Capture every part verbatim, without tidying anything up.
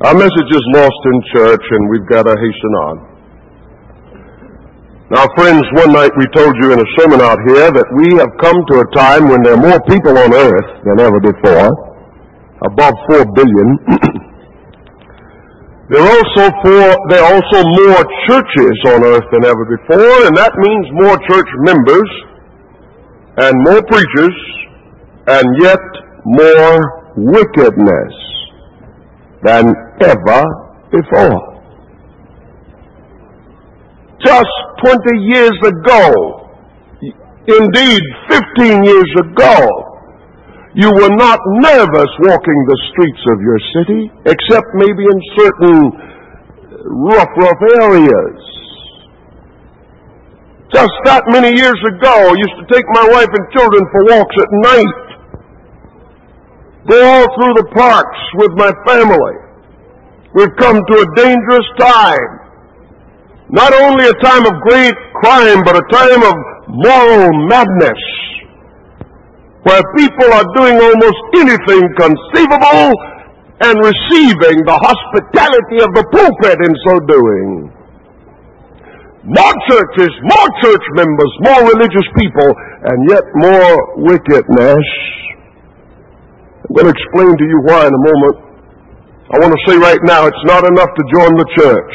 Our message is lost in church, and we've got to hasten on. Now, friends, one night we told you in a sermon out here that we have come to a time when there are more people on earth than ever before, above four billion. There are also four, there are also more churches on earth than ever before, and that means more church members and more preachers, and yet more wickedness than ever before. Just twenty years ago, indeed fifteen years ago, you were not nervous walking the streets of your city, except maybe in certain rough, rough areas. Just that many years ago, I used to take my wife and children for walks at night, go all through the parks with my family. We've come to a dangerous time. Not only a time of great crime, but a time of moral madness, where people are doing almost anything conceivable and receiving the hospitality of the pulpit in so doing. More churches, more church members, more religious people, and yet more wickedness. I'm going to explain to you why in a moment. I want to say right now, it's not enough to join the church.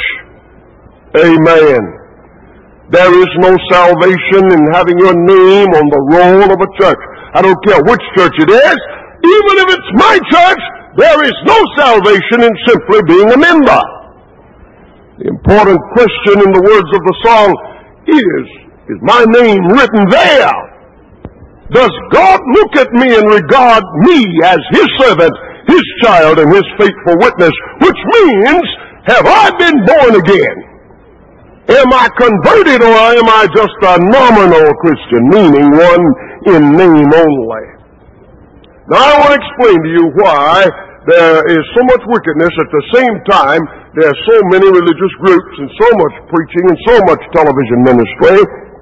Amen. There is no salvation in having your name on the roll of a church. I don't care which church it is. Even if it's my church, there is no salvation in simply being a member. The important question in the words of the song is, is my name written there? Does God look at me and regard me as His servant, His child, and His faithful witness? Which means, have I been born again? Am I converted, or am I just a nominal Christian, meaning one in name only? Now I want to explain to you why there is so much wickedness. At the same time, there are so many religious groups and so much preaching and so much television ministry.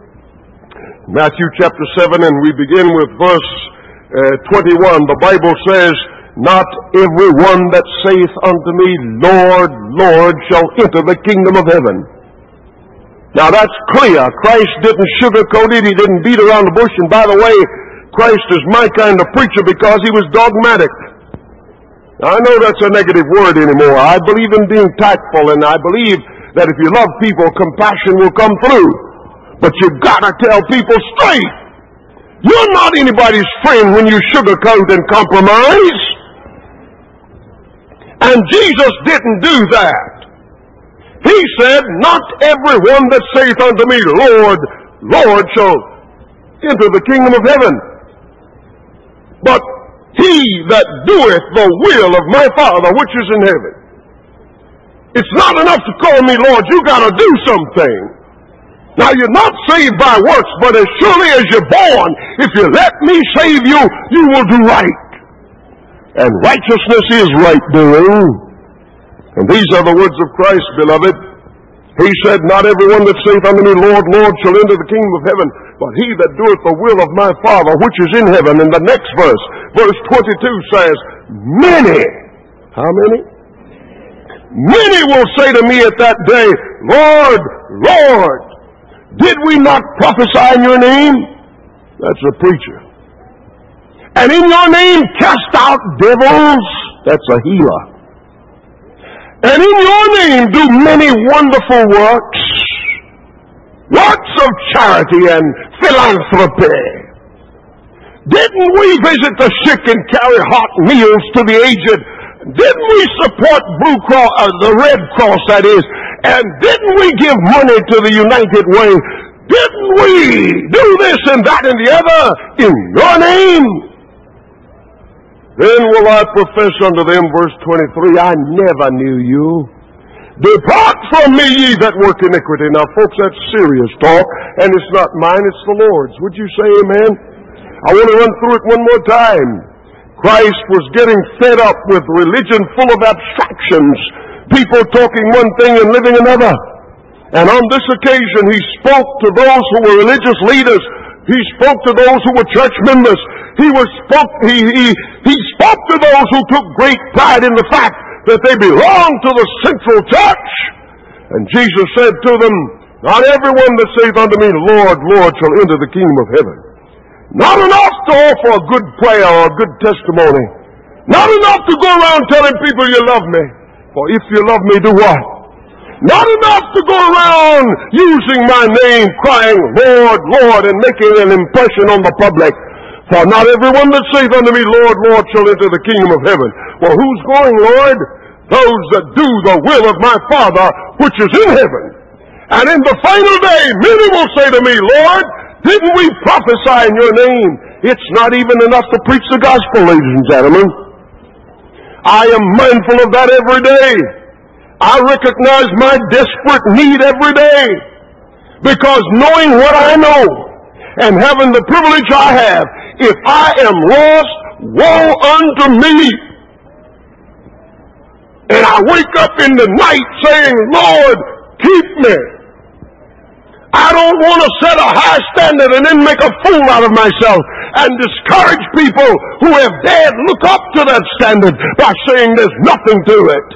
Matthew chapter seven, and we begin with verse uh, twenty-one. The Bible says, "Not every one that saith unto me, Lord, Lord, shall enter the kingdom of heaven." Now that's clear. Christ didn't sugarcoat it. He didn't beat around the bush. And by the way, Christ is my kind of preacher because he was dogmatic. Now, I know that's a negative word anymore. I believe in being tactful, and I believe that if you love people, compassion will come through. But you've got to tell people straight. You're not anybody's friend when you sugarcoat and compromise. And Jesus didn't do that. He said, "Not every one that saith unto me, Lord, Lord, shall enter the kingdom of heaven, but he that doeth the will of my Father which is in heaven." It's not enough to call me Lord. You got to do something. Now, you're not saved by works, but as surely as you're born, if you let me save you, you will do right. And righteousness is right doing. And these are the words of Christ, beloved. He said, "Not every one that saith unto me, Lord, Lord, shall enter the kingdom of heaven, but he that doeth the will of my Father which is in heaven." And the next verse, verse twenty-two says, "Many," how many? "Many will say to me at that day, Lord, Lord, did we not prophesy in your name?" That's a preacher. "And in your name cast out devils?" That's a healer. "And in your name do many wonderful works," works of charity and philanthropy. "Didn't we visit the sick and carry hot meals to the aged? Didn't we support Blue Cross, uh, the Red Cross, that is? And didn't we give money to the United Way? Didn't we do this and that and the other in your name?" "Then will I profess unto them," verse twenty-three, "I never knew you. Depart from me, ye that work iniquity." Now, folks, that's serious talk, and it's not mine, it's the Lord's. Would you say amen? I want to run through it one more time. Christ was getting fed up with religion full of abstractions, people talking one thing and living another. And on this occasion, he spoke to those who were religious leaders. He spoke to those who were church members. He was spoke. He, he, he spoke to those who took great pride in the fact that they belong to the central church. And Jesus said to them, not everyone that saith unto me, Lord, Lord, shall enter the kingdom of heaven. Not enough to offer a good prayer or a good testimony. Not enough to go around telling people you love me. For if you love me, do what? Not enough to go around using my name, crying, Lord, Lord, and making an impression on the public. For not everyone that saith unto me, Lord, Lord, shall enter the kingdom of heaven. Well, who's going, Lord? Those that do the will of my Father which is in heaven. And in the final day, many will say to me, Lord, didn't we prophesy in your name? It's not even enough to preach the gospel, ladies and gentlemen. I am mindful of that every day. I recognize my desperate need every day. Because knowing what I know and having the privilege I have, if I am lost, woe unto me. And I wake up in the night saying, Lord, keep me. I don't want to set a high standard and then make a fool out of myself and discourage people who have dared look up to that standard by saying there's nothing to it.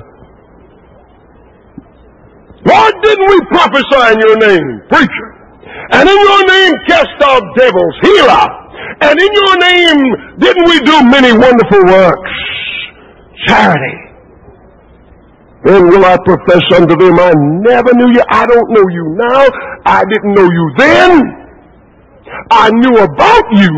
Lord, didn't we prophesy in your name, preacher? And in your name cast out devils, healer. And in your name didn't we do many wonderful works? Charity. Then will I profess unto them, I never knew you. I don't know you now. I didn't know you then. I knew about you.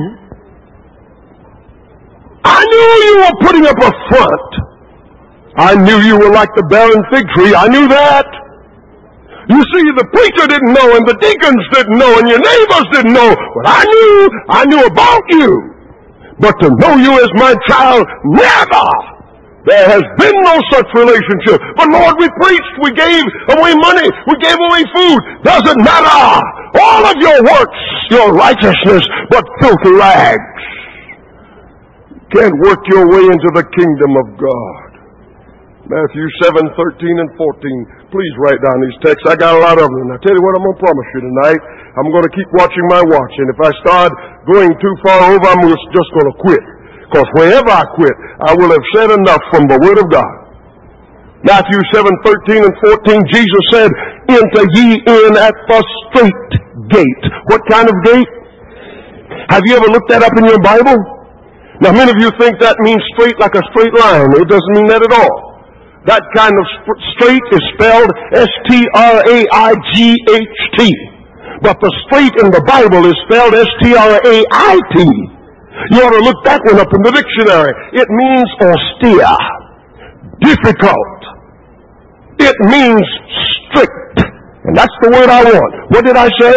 I knew you were putting up a front. I knew you were like the barren fig tree. I knew that. You see, the preacher didn't know, and the deacons didn't know, and your neighbors didn't know. But I knew. I knew about you. But to know you as my child, never. There has been no such relationship. But Lord, we preached, we gave away money, we gave away food. Doesn't matter. All of your works, your righteousness, but filthy rags. Can't work your way into the kingdom of God. Matthew seven, thirteen, and fourteen. Please write down these texts. I got a lot of them. And I tell you what I'm going to promise you tonight. I'm going to keep watching my watch. And if I start going too far over, I'm just going to quit. Because wherever I quit, I will have said enough from the Word of God. Matthew seven, thirteen and fourteen, Jesus said, enter ye in at the straight gate. What kind of gate? Have you ever looked that up in your Bible? Now, many of you think that means straight like a straight line. It doesn't mean that at all. That kind of straight is spelled S T R A I G H T. But the straight in the Bible is spelled S T R A I T. You ought to look that one up in the dictionary. It means austere, difficult. It means strict. And that's the word I want. What did I say?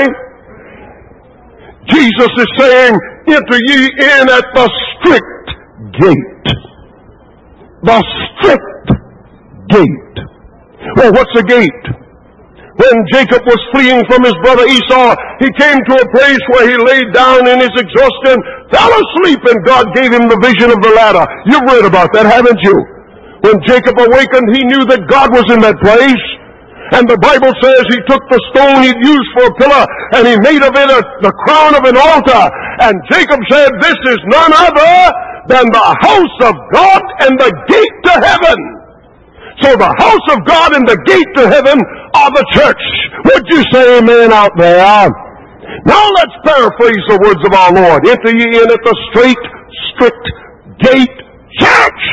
Jesus is saying, enter ye in at the strict gate. The strict gate. Well, what's a gate? When Jacob was fleeing from his brother Esau, he came to a place where he laid down in his exhaustion, fell asleep, and God gave him the vision of the ladder. You've read about that, haven't you? When Jacob awakened, he knew that God was in that place. And the Bible says he took the stone he'd used for a pillar, and he made of it a, the crown of an altar. And Jacob said, this is none other than the house of God and the gate to heaven. So the house of God and the gate to heaven are the church. Would you say amen out there? Now let's paraphrase the words of our Lord. Enter ye in at the straight, strict gate church.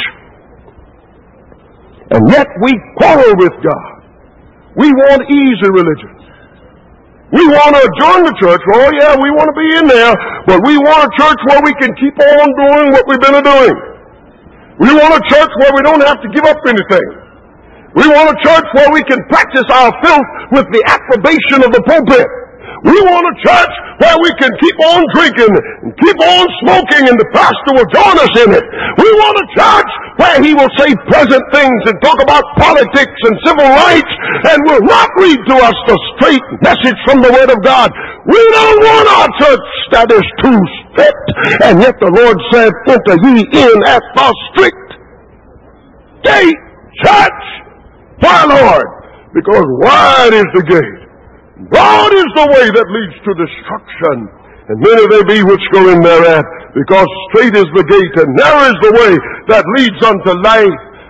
And yet we quarrel with God. We want easy religion. We want to join the church. Oh yeah, we want to be in there. But we want a church where we can keep on doing what we've been doing. We want a church where we don't have to give up anything. We want a church where we can practice our filth with the approbation of the pulpit. We want a church where we can keep on drinking and keep on smoking and the pastor will join us in it. We want a church where he will say pleasant things and talk about politics and civil rights and will not read to us the straight message from the Word of God. We don't want our church that is too strict. And yet the Lord said, enter ye in at the strict gate, church. Why, Lord? Because wide is the gate, broad is the way that leads to destruction, and many there be which go in thereat. Because straight is the gate, and narrow is the way that leads unto life,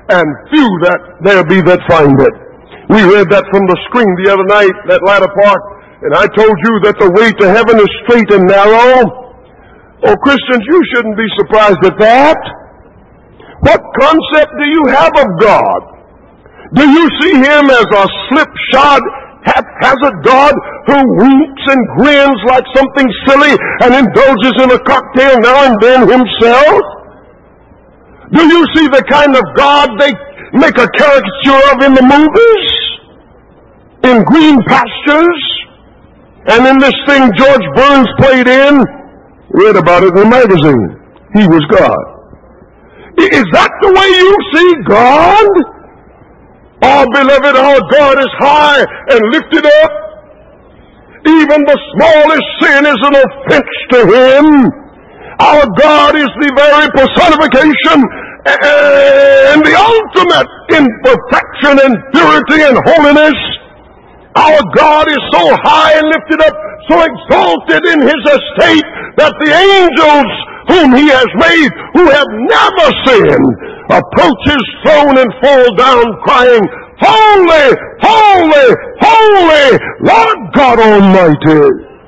and few that there be that find it. We read that from the screen the other night, that latter part, and I told you that the way to heaven is straight and narrow. Oh, Christians, you shouldn't be surprised at that. What concept do you have of God? Do you see Him as a slipshod, haphazard God who winks and grins like something silly and indulges in a cocktail now and then himself? Do you see the kind of God they make a caricature of in the movies? In Green Pastures? And in this thing George Burns played in? Read about it in the magazine. He was God. Is that the way you see God? Oh, beloved, our God is high and lifted up. Even the smallest sin is an offense to Him. Our God is the very personification and the ultimate in perfection and purity and holiness. Our God is so high and lifted up, so exalted in His estate, that the angels whom He has made, who have never sinned, approach His throne and fall down crying, Holy, holy, holy, Lord God Almighty.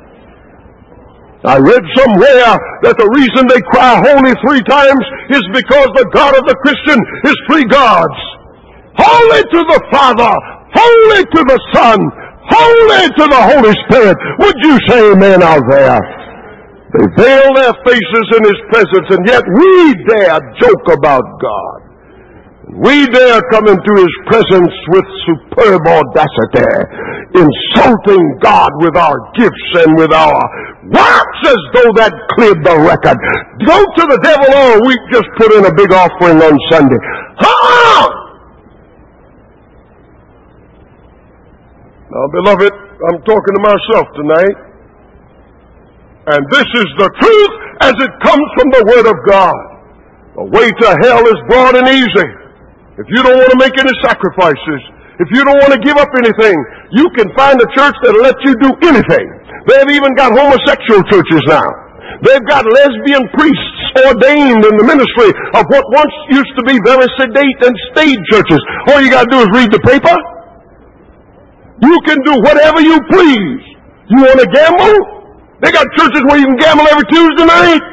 I read somewhere that the reason they cry holy three times is because the God of the Christian is three gods. Holy to the Father, holy to the Son, holy to the Holy Spirit. Would you say amen out there? They veil their faces in His presence, and yet we dare joke about God. We dare come into His presence with superb audacity, insulting God with our gifts and with our works as though that cleared the record. Go to the devil all week, just put in a big offering on Sunday. Ha! Now, beloved, I'm talking to myself tonight. And this is the truth as it comes from the Word of God. The way to hell is broad and easy. If you don't want to make any sacrifices, if you don't want to give up anything, you can find a church that'll let you do anything. They've even got homosexual churches now. They've got lesbian priests ordained in the ministry of what once used to be very sedate and staid churches. All you got to do is read the paper. You can do whatever you please. You want to gamble? They got churches where you can gamble every Tuesday night.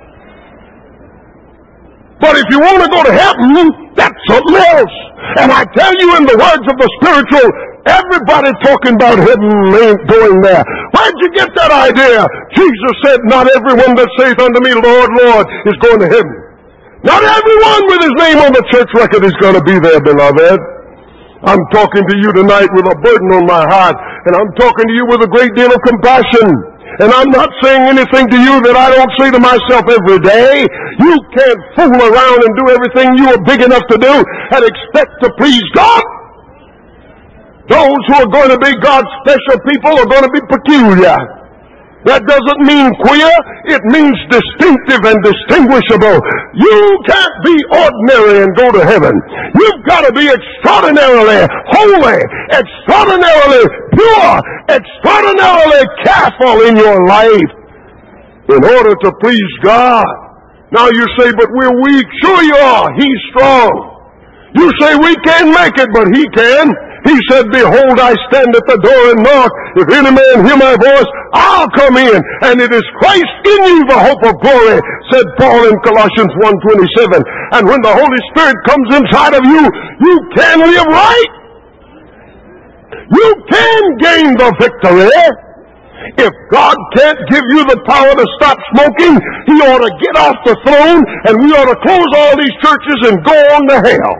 But if you want to go to heaven, that's something else. And I tell you, in the words of the spiritual, everybody talking about heaven ain't going there. Where'd you get that idea? Jesus said, not everyone that saith unto me, Lord, Lord, is going to heaven. Not everyone with his name on the church record is going to be there, beloved. I'm talking to you tonight with a burden on my heart, and I'm talking to you with a great deal of compassion. And I'm not saying anything to you that I don't say to myself every day. You can't fool around and do everything you are big enough to do and expect to please God. Those who are going to be God's special people are going to be peculiar. That doesn't mean queer. It means distinctive and distinguishable. You can't be ordinary and go to heaven. You've got to be extraordinarily holy, extraordinarily pure, extraordinarily careful in your life in order to please God. Now you say, but we're weak. Sure you are. He's strong. You say we can't make it, but He can. He said, behold, I stand at the door and knock. If any man hear my voice, I'll come in. And it is Christ in you, the hope of glory, said Paul in Colossians one twenty-seven. And when the Holy Spirit comes inside of you, you can live right. You can gain the victory. If God can't give you the power to stop smoking, He ought to get off the throne, and we ought to close all these churches and go on to hell.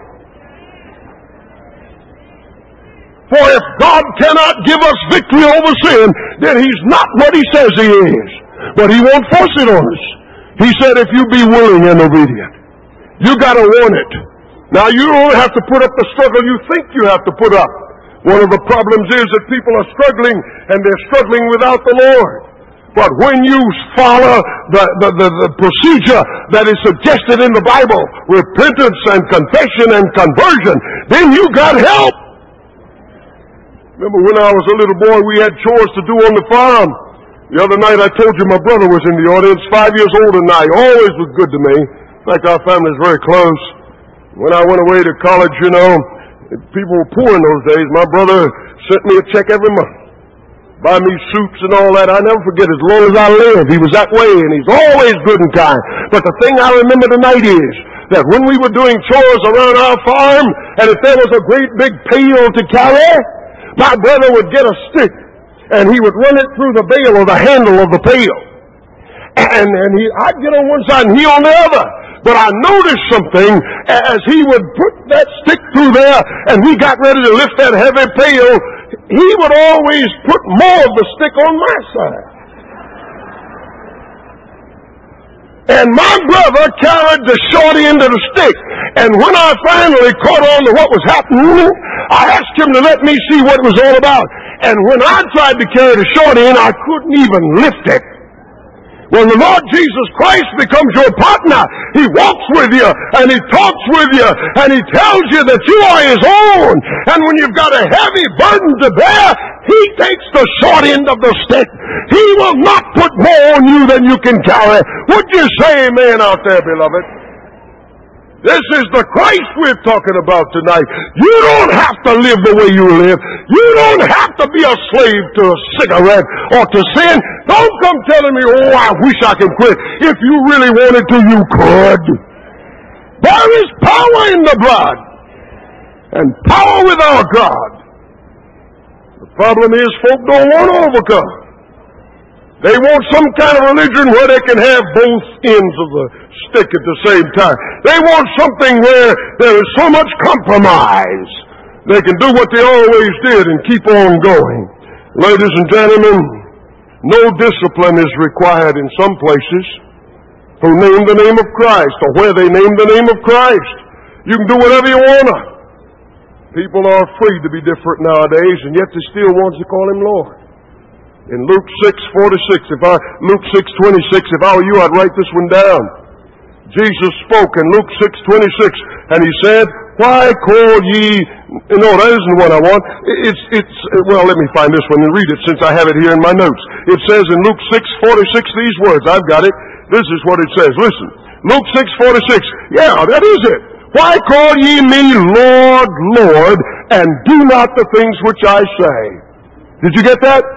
For if God cannot give us victory over sin, then He's not what He says He is. But He won't force it on us. He said, if you be willing and obedient, you got to want it. Now, you don't have to put up the struggle you think you have to put up. One of the problems is that people are struggling, and they're struggling without the Lord. But when you follow the, the, the, the procedure that is suggested in the Bible, repentance and confession and conversion, then you got help. Remember when I was a little boy, we had chores to do on the farm. The other night I told you my brother was in the audience, five years older than I. Always was good to me. In fact, our family is very close. When I went away to college, you know, people were poor in those days. My brother sent me a check every month. Buy me suits and all that. I never forget, as long as I live, he was that way, and he's always good and kind. But the thing I remember tonight is that when we were doing chores around our farm, and if there was a great big pail to carry, my brother would get a stick, and he would run it through the bail or the handle of the pail. And, and he, I'd get on one side and he on the other. But I noticed something as he would put that stick through there and we got ready to lift that heavy pail, he would always put more of the stick on my side. And my brother carried the short end of the stick. And when I finally caught on to what was happening, I asked him to let me see what it was all about. And when I tried to carry the short end, I couldn't even lift it. When the Lord Jesus Christ becomes your partner, He walks with you, and He talks with you, and He tells you that you are His own. And when you've got a heavy burden to bear, He takes the short end of the stick. He will not put more on you than you can carry. Would you say amen out there, beloved? This is the Christ we're talking about tonight. You don't have to live the way you live. You don't have to be a slave to a cigarette or to sin. Don't come telling me, oh, I wish I could quit. If you really wanted to, you could. There is power in the blood and power with our God. The problem is folk don't want to overcome. They want some kind of religion where they can have both ends of the stick at the same time. They want something where there is so much compromise. They can do what they always did and keep on going. Ladies and gentlemen, no discipline is required in some places who name the name of Christ or where they name the name of Christ. You can do whatever you want to. People are afraid to be different nowadays, and yet they still want to call Him Lord. In Luke six forty-six, if I, Luke six twenty-six, if I were you, I'd write this one down. Jesus spoke in Luke six twenty-six, and He said, why call ye, no, that isn't what I want. It's, it's, well, let me find this one and read it since I have it here in my notes. It says in Luke six forty-six these words, I've got it. This is what it says. Listen, Luke six forty-six, yeah, that is it. Why call ye me Lord, Lord, and do not the things which I say? Did you get that?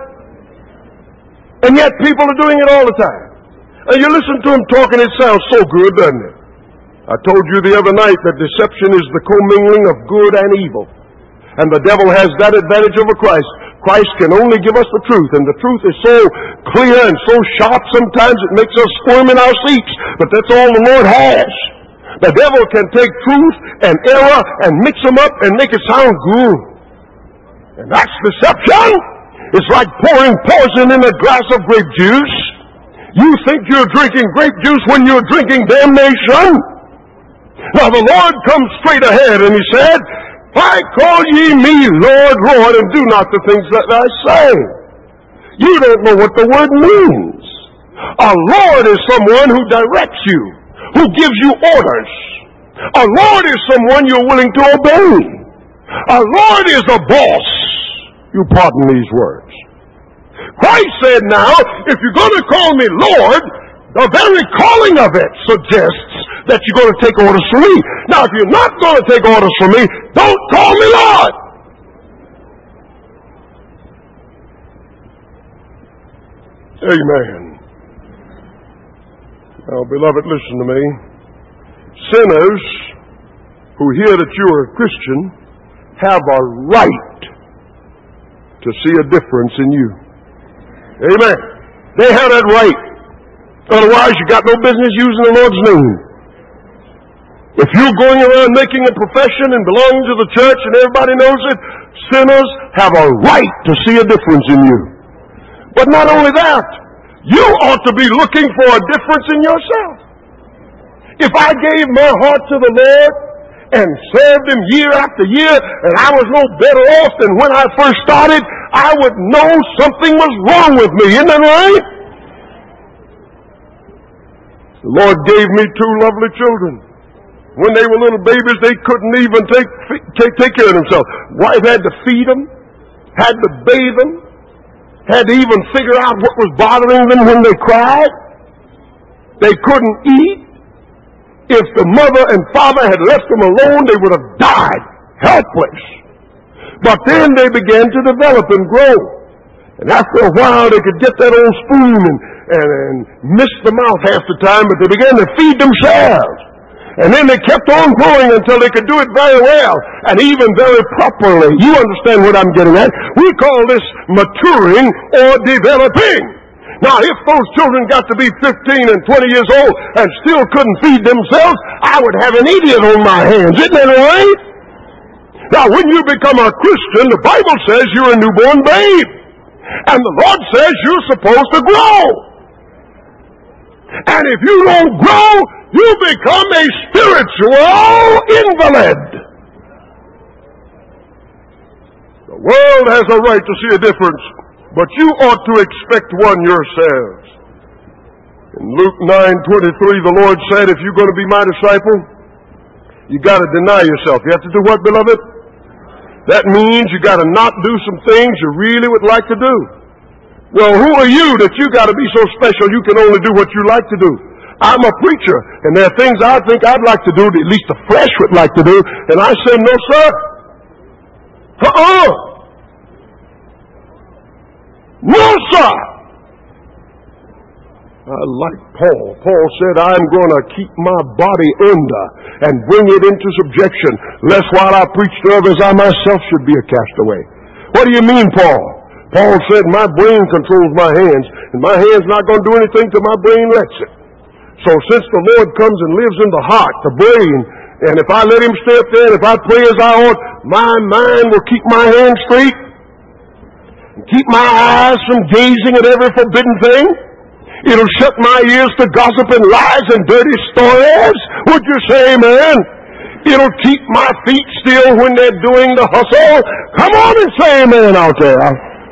And yet people are doing it all the time. And you listen to them talking, it sounds so good, doesn't it? I told you the other night that deception is the commingling of good and evil. And the devil has that advantage over Christ. Christ can only give us the truth, and the truth is so clear and so sharp sometimes it makes us squirm in our seats. But that's all the Lord has. The devil can take truth and error and mix them up and make it sound good. And that's deception. It's like pouring poison in a glass of grape juice. You think you're drinking grape juice when you're drinking damnation. Now the Lord comes straight ahead and He said, why call ye me Lord, Lord, and do not the things that I say? You don't know what the word means. A Lord is someone who directs you, who gives you orders. A Lord is someone you're willing to obey. A Lord is a boss. You pardon these words. Christ said, now, if you're going to call me Lord, the very calling of it suggests that you're going to take orders from me. Now, if you're not going to take orders from me, don't call me Lord. Amen. Now, beloved, listen to me. Sinners who hear that you are a Christian have a right to see a difference in you. Amen. They have that right. Otherwise, you got no business using the Lord's name. If you're going around making a profession and belonging to the church and everybody knows it, sinners have a right to see a difference in you. But not only that, you ought to be looking for a difference in yourself. If I gave my heart to the Lord and served Him year after year, and I was no better off than when I first started, I would know something was wrong with me. Isn't that right? The Lord gave me two lovely children. When they were little babies, they couldn't even take, take, take care of themselves. Wife had to feed them, had to bathe them, had to even figure out what was bothering them when they cried. They couldn't eat. If the mother and father had left them alone, they would have died helpless. But then they began to develop and grow. And after a while, they could get that old spoon and, and, and miss the mouth half the time, but they began to feed themselves. And then they kept on growing until they could do it very well and even very properly. You understand what I'm getting at? We call this maturing or developing. Now, if those children got to be fifteen and twenty years old and still couldn't feed themselves, I would have an idiot on my hands. Isn't that right? Now, when you become a Christian, the Bible says you're a newborn babe. And the Lord says you're supposed to grow. And if you don't grow, you become a spiritual invalid. The world has a right to see a difference, but you ought to expect one yourselves. In Luke nine twenty-three, the Lord said, if you're going to be my disciple, you got to deny yourself. You have to do what, beloved? That means you got to not do some things you really would like to do. Well, who are you that you got to be so special you can only do what you like to do? I'm a preacher, and there are things I think I'd like to do that at least the flesh would like to do, and I say, no, sir. Uh-uh. No, sir. I like Paul. Paul said, I'm going to keep my body under and bring it into subjection, lest while I preach to others, I myself should be a castaway. What do you mean, Paul? Paul said, my brain controls my hands, and my hand's not going to do anything till my brain lets it. So since the Lord comes and lives in the heart, the brain, and if I let him stay up there, and if I pray as I ought, my mind will keep my hands straight, and keep my eyes from gazing at every forbidden thing. It'll shut my ears to gossip and lies and dirty stories. Would you say amen? It'll keep my feet still when they're doing the hustle. Come on and say amen out there.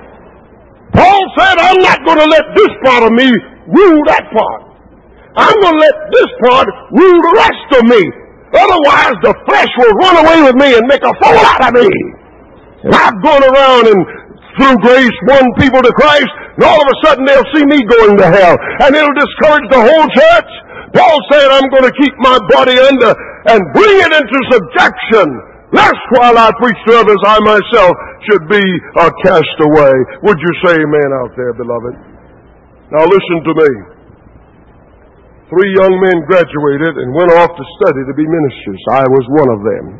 Paul said, I'm not going to let this part of me rule that part. I'm going to let this part rule the rest of me. Otherwise, the flesh will run away with me and make a fool out of me. And I've gone around and through grace won people to Christ, and all of a sudden they'll see me going to hell, and it'll discourage the whole church. Paul said, I'm going to keep my body under and bring it into subjection, lest while I preach to others, I myself should be a castaway. Would you say amen out there, beloved? Now listen to me. Three young men graduated and went off to study to be ministers. I was one of them.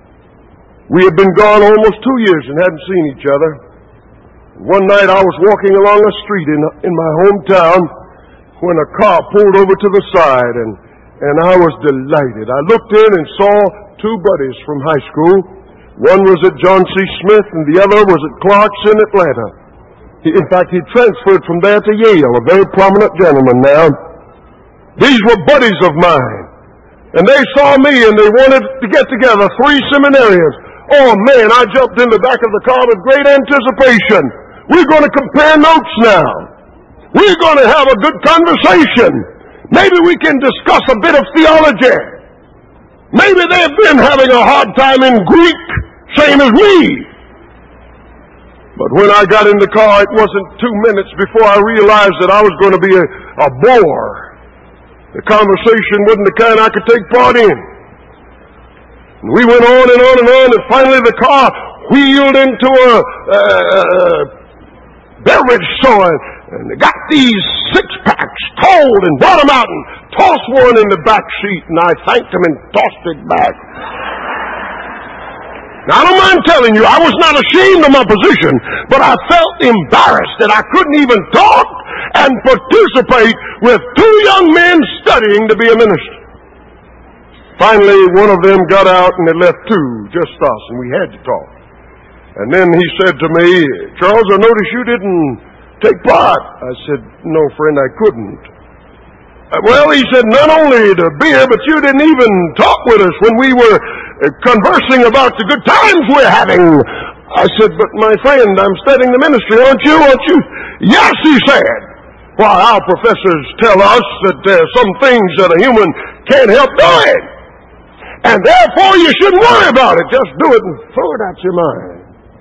We had been gone almost two years and hadn't seen each other. One night I was walking along a street in, in my hometown when a car pulled over to the side, and, and I was delighted. I looked in and saw two buddies from high school. One was at John C. Smith and the other was at Clark's in Atlanta. He, in fact, he transferred from there to Yale, a very prominent gentleman now. These were buddies of mine, and they saw me and they wanted to get together, three seminarians. Oh man, I jumped in the back of the car with great anticipation. We're going to compare notes now. We're going to have a good conversation. Maybe we can discuss a bit of theology. Maybe they've been having a hard time in Greek, same as me. But when I got in the car, it wasn't two minutes before I realized that I was going to be a, a bore. The conversation wasn't the kind I could take part in. And we went on and on and on, and finally the car wheeled into a... Uh, beverage store, and they got these six-packs told and brought them out and tossed one in the back seat, and I thanked them and tossed it back. Now, I don't mind telling you, I was not ashamed of my position, but I felt embarrassed that I couldn't even talk and participate with two young men studying to be a minister. Finally, one of them got out, and they left two, just us, and we had to talk. And then he said to me, Charles, I noticed you didn't take part. I said, no, friend, I couldn't. Well, he said, not only the beer, but you didn't even talk with us when we were conversing about the good times we're having. I said, but my friend, I'm studying the ministry, aren't you? Aren't you? Yes, he said. Why, our professors tell us that there are some things that a human can't help doing. And therefore, you shouldn't worry about it. Just do it and throw it out your mind.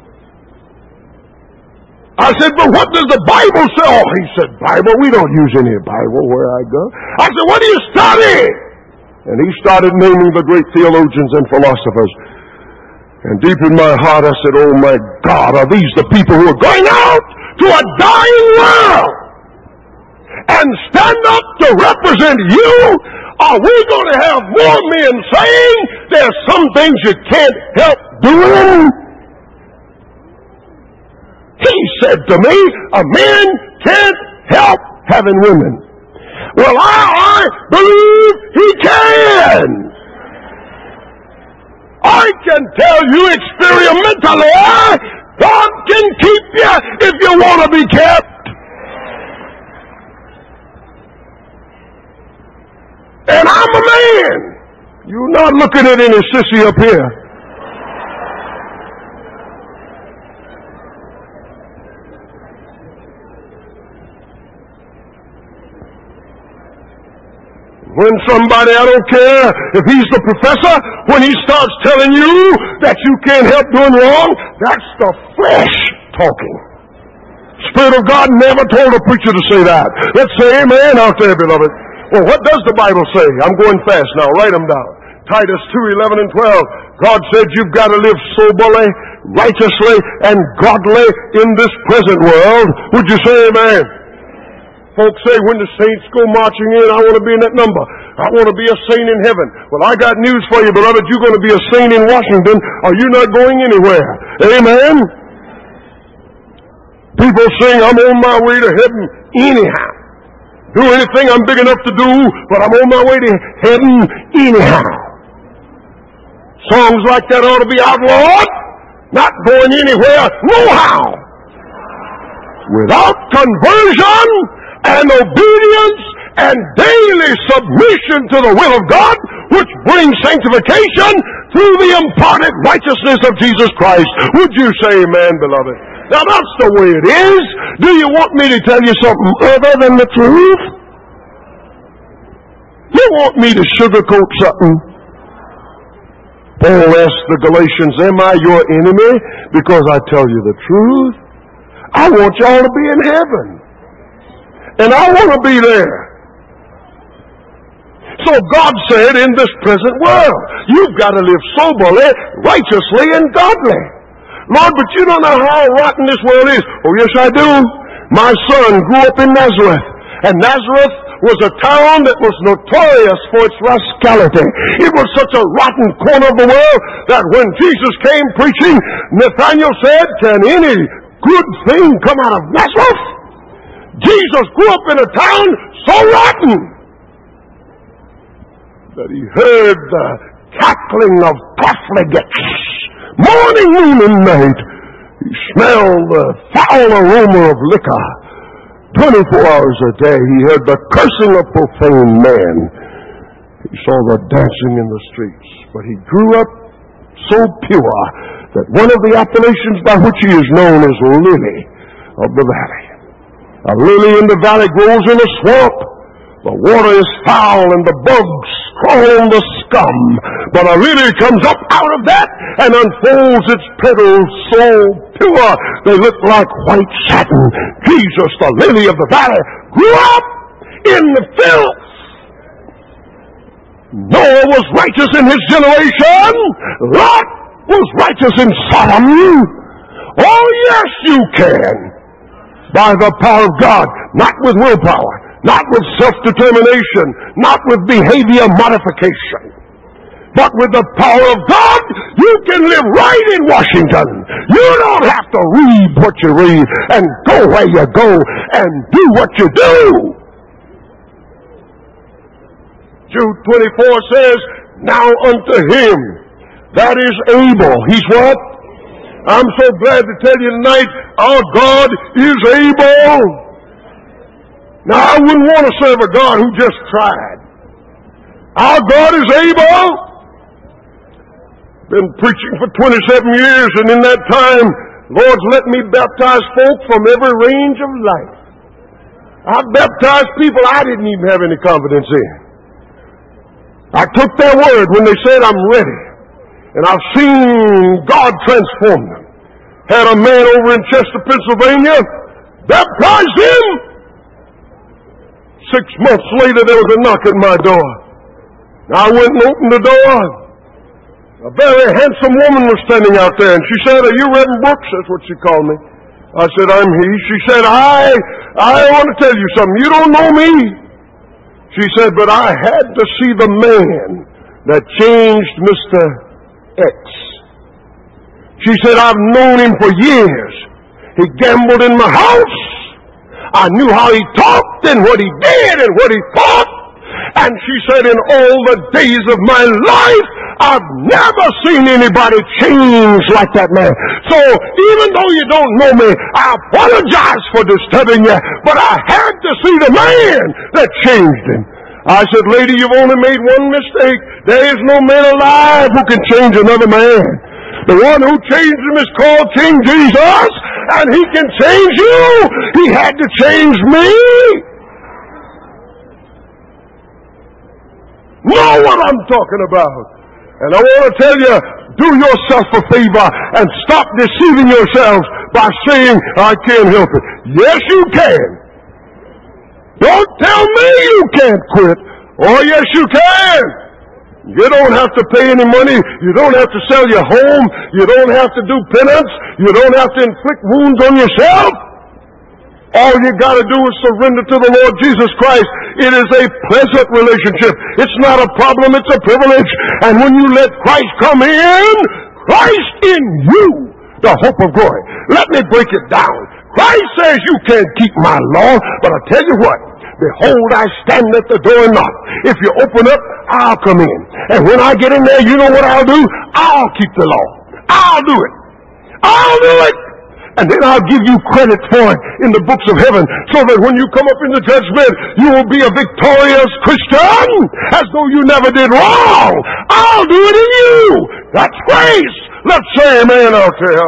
I said, but what does the Bible say? Oh, he said, Bible? We don't use any Bible where I go. I said, what do you study? And he started naming the great theologians and philosophers. And deep in my heart I said, oh my God, are these the people who are going out to a dying world and stand up to represent you? Are we going to have more men saying there's some things you can't help doing? He said to me, a man can't help having women. Well, I believe he can. I can tell you experimentally, God can keep you if you want to be kept. And I'm a man. You're not looking at any sissy up here. When somebody, I don't care if he's the professor, when he starts telling you that you can't help doing wrong, that's the flesh talking. Spirit of God never told a preacher to say that. Let's say amen out there, beloved. Well, what does the Bible say? I'm going fast now. Write them down. Titus two, eleven and twelve. God said you've got to live soberly, righteously, and godly in this present world. Would you say amen? Folks say when the saints go marching in, I want to be in that number. I want to be a saint in heaven. Well, I got news for you, beloved. You're going to be a saint in Washington, or you're not going anywhere. Amen? People sing, I'm on my way to heaven anyhow. Do anything I'm big enough to do, but I'm on my way to heaven anyhow. Songs like that ought to be outlawed. Not going anywhere, nohow. Without conversion and obedience and daily submission to the will of God, which brings sanctification through the imparted righteousness of Jesus Christ. Would you say amen, beloved? Now that's the way it is. Do you want me to tell you something other than the truth? You want me to sugarcoat something? Paul asked the Galatians, am I your enemy because I tell you the truth? I want y'all to be in heaven. And I want to be there. So God said in this present world, you've got to live soberly, righteously, and godly. Lord, but you don't know how rotten this world is. Oh, yes, I do. My son grew up in Nazareth. And Nazareth was a town that was notorious for its rascality. It was such a rotten corner of the world that when Jesus came preaching, Nathanael said, can any good thing come out of Nazareth? Jesus grew up in a town so rotten that he heard the cackling of profligates morning, noon, and night. He smelled the foul aroma of liquor. twenty-four hours a day he heard the cursing of profane men. He saw the dancing in the streets. But he grew up so pure that one of the appellations by which he is known is Lily of the Valley. A lily in the valley grows in a swamp. The water is foul and the bugs crawl on the scum. But a lily comes up out of that and unfolds its petals so pure they look like white satin. Jesus, the lily of the valley, grew up in the filth. Noah was righteous in his generation. Lot was righteous in Sodom. Oh, yes, you can. By the power of God, not with willpower, not with self-determination, not with behavior modification, but with the power of God, you can live right in Washington. You don't have to read what you read and go where you go and do what you do. Jude twenty-four says, now unto him that is able. He's what? I'm so glad to tell you tonight, our God is able. Now, I wouldn't want to serve a God who just tried. Our God is able. Been preaching for twenty-seven years, and in that time, Lord's let me baptize folk from every range of life. I've baptized people I didn't even have any confidence in. I took their word when they said, I'm ready. And I've seen God transform them. Had a man over in Chester, Pennsylvania, baptized him. Six months later, there was a knock at my door. I went and opened the door. A very handsome woman was standing out there, and she said, "Are you Reverend Brooks?" That's what she called me. I said, "I'm he." She said, I, I want to tell you something. You don't know me. She said, "But I had to see the man that changed Mister X. She said, "I've known him for years. He gambled in my house. I knew how he talked and what he did and what he thought. And she said, in all the days of my life, I've never seen anybody change like that man. So even though you don't know me, I apologize for disturbing you, but I had to see the man that changed him." I said, "Lady, you've only made one mistake. There is no man alive who can change another man. The one who changed him is called King Jesus, and he can change you. He had to change me." Know what I'm talking about. And I want to tell you, do yourself a favor and stop deceiving yourselves by saying, "I can't help it." Yes, you can. Don't tell me you can't quit. Oh, yes, you can. You don't have to pay any money. You don't have to sell your home. You don't have to do penance. You don't have to inflict wounds on yourself. All you got to do is surrender to the Lord Jesus Christ. It is a pleasant relationship. It's not a problem, it's a privilege. And when you let Christ come in, Christ in you, the hope of glory. Let me break it down. Christ says you can't keep my law, but I tell you what, behold, I stand at the door and knock. If you open up, I'll come in. And when I get in there, you know what I'll do? I'll keep the law. I'll do it. I'll do it. And then I'll give you credit for it in the books of heaven, so that when you come up in the judgment, you will be a victorious Christian, as though you never did wrong. I'll do it in you. That's grace. Let's say amen out there.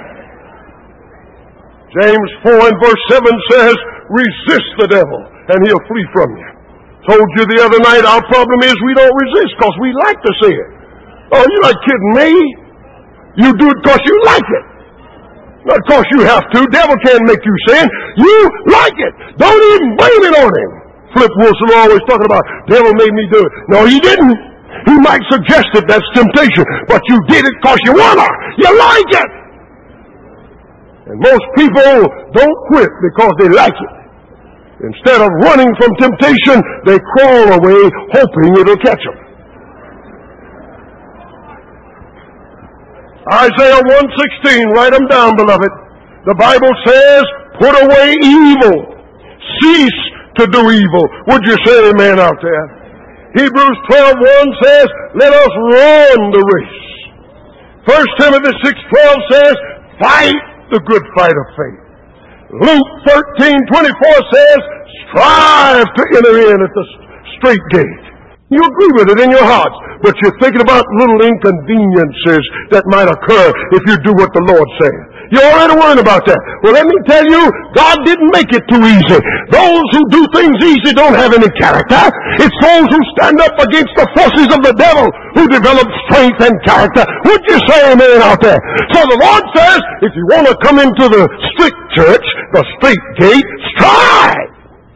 James four and verse seven says, "Resist the devil, and he'll flee from you." Told you the other night, our problem is we don't resist because we like to say it. Oh, you're not kidding me. You do it because you like it. Not because you have to. Devil can't make you sin. You like it. Don't even blame it on him. Flip Wilson always talking about, "Devil made me do it." No, he didn't. He might suggest it. That's temptation. But you did it because you wanna. You like it. And most people don't quit because they like it. Instead of running from temptation, they crawl away hoping it'll catch them. Isaiah one sixteen, write them down, beloved. The Bible says, "Put away evil. Cease to do evil." Would you say amen out there? Hebrews twelve one says, "Let us run the race." First Timothy six twelve says, "Fight the good fight of faith." Luke thirteen twenty-four says, "Strive to enter in at the straight gate." You agree with it in your hearts, but you're thinking about little inconveniences that might occur if you do what the Lord says. You're already worried about that. Well, let me tell you, God didn't make it too easy. Those who do things easy don't have any character. It's those who stand up against the forces of the devil who develop strength and character. Would you say amen out there? So the Lord says, if you want to come into the strict church, the straight gate, strive.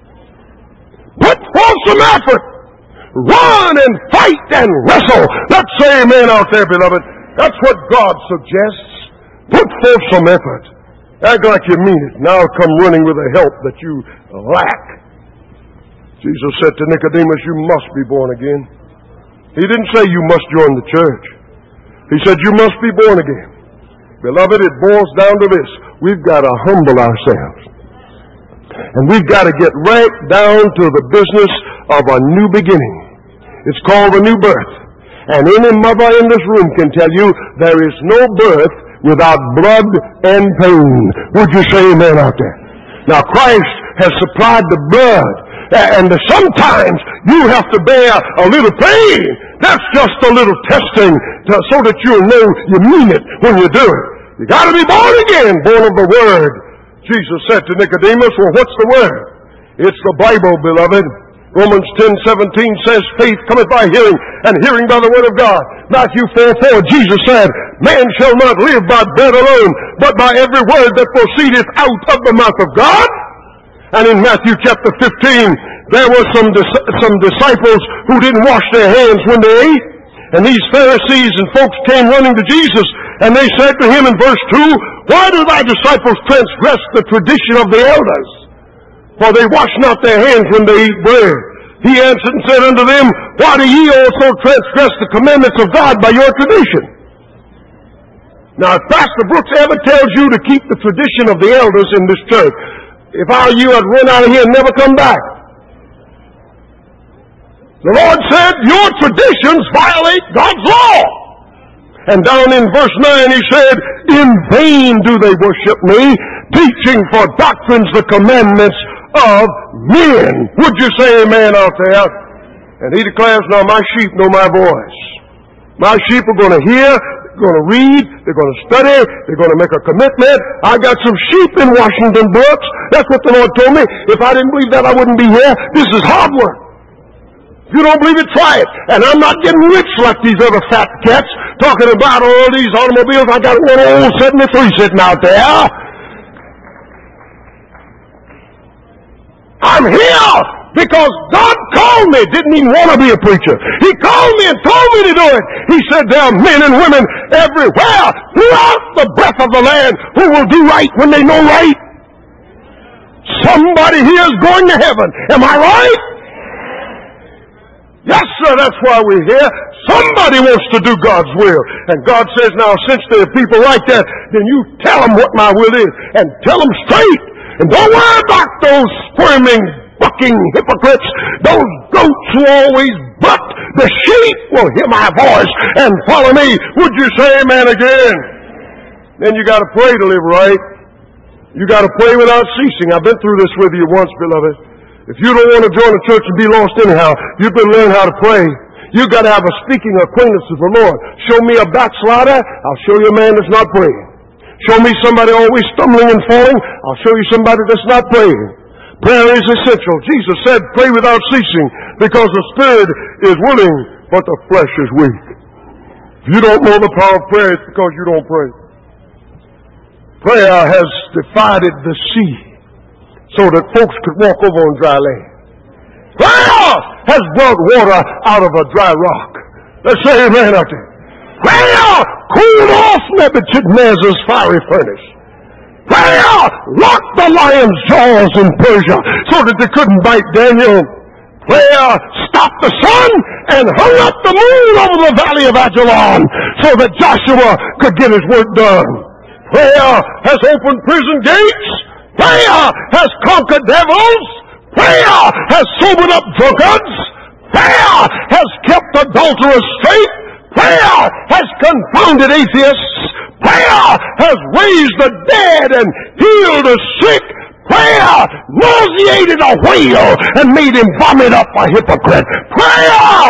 Put forth some effort. Run and fight and wrestle. Let's say amen out there, beloved. That's what God suggests. Put forth some effort. Act like you mean it. Now come running with the help that you lack. Jesus said to Nicodemus, "You must be born again." He didn't say you must join the church. He said you must be born again. Beloved, it boils down to this. We've got to humble ourselves. And we've got to get right down to the business of a new beginning. It's called a new birth. And any mother in this room can tell you there is no birth without blood and pain. Would you say amen out there? Now Christ has supplied the blood, and sometimes you have to bear a little pain. That's just a little testing to, so that you'll know you mean it when you do it. You got to be born again, born of the Word. Jesus said to Nicodemus, "Well, what's the Word?" It's the Bible, beloved. Romans ten seventeen says, "Faith cometh by hearing, and hearing by the word of God." Matthew four four, Jesus said, "Man shall not live by bread alone, but by every word that proceedeth out of the mouth of God." And in Matthew chapter fifteen, there were some, some disciples who didn't wash their hands when they ate. And these Pharisees and folks came running to Jesus, and they said to him in verse two, "Why do thy disciples transgress the tradition of the elders? For they wash not their hands when they eat bread." He answered and said unto them, "Why do ye also transgress the commandments of God by your tradition?" Now, if Pastor Brooks ever tells you to keep the tradition of the elders in this church, if I were you, I'd run out of here and never come back. The Lord said, your traditions violate God's law. And down in verse nine he said, "In vain do they worship me, teaching for doctrines the commandments of men." Would you say amen out there? And he declares, "Now my sheep know my voice." My sheep are going to hear, they're going to read, they're going to study, they're going to make a commitment. I got some sheep in Washington Brooks. That's what the Lord told me. If I didn't believe that, I wouldn't be here. This is hard work. If you don't believe it, try it. And I'm not getting rich like these other fat cats talking about all these automobiles. I got one old seventy-three sitting out there. I'm here because God called me. Didn't even want to be a preacher. He called me and told me to do it. He said there are men and women everywhere throughout the breadth of the land who will do right when they know right. Somebody here is going to heaven. Am I right? Yes, sir, that's why we're here. Somebody wants to do God's will. And God says, now, since there are people like that, then you tell them what my will is. And tell them straight. And don't worry about those squirming, bucking hypocrites, those goats who always buck. The sheep will hear my voice and follow me. Would you say amen again? Then you got to pray to live right. You got to pray without ceasing. I've been through this with you once, beloved. If you don't want to join a church and be lost anyhow, you better learn how to pray. You got to have a speaking acquaintance with the Lord. Show me a backslider, I'll show you a man that's not praying. Show me somebody always stumbling and falling, I'll show you somebody that's not praying. Prayer is essential. Jesus said, pray without ceasing, because the spirit is willing, but the flesh is weak. If you don't know the power of prayer, it's because you don't pray. Prayer has divided the sea so that folks could walk over on dry land. Prayer has brought water out of a dry rock. Let's say amen out there. Prayer cooled off Nebuchadnezzar's fiery furnace. Prayer locked the lion's jaws in Persia so that they couldn't bite Daniel. Prayer stopped the sun and hung up the moon over the valley of Ajalon so that Joshua could get his work done. Prayer has opened prison gates. Prayer has conquered devils. Prayer has sobered up drunkards. Prayer has kept adulterers straight. Prayer has confounded atheists. Prayer has raised the dead and healed the sick. Prayer nauseated a whale and made him vomit up a hypocrite. Prayer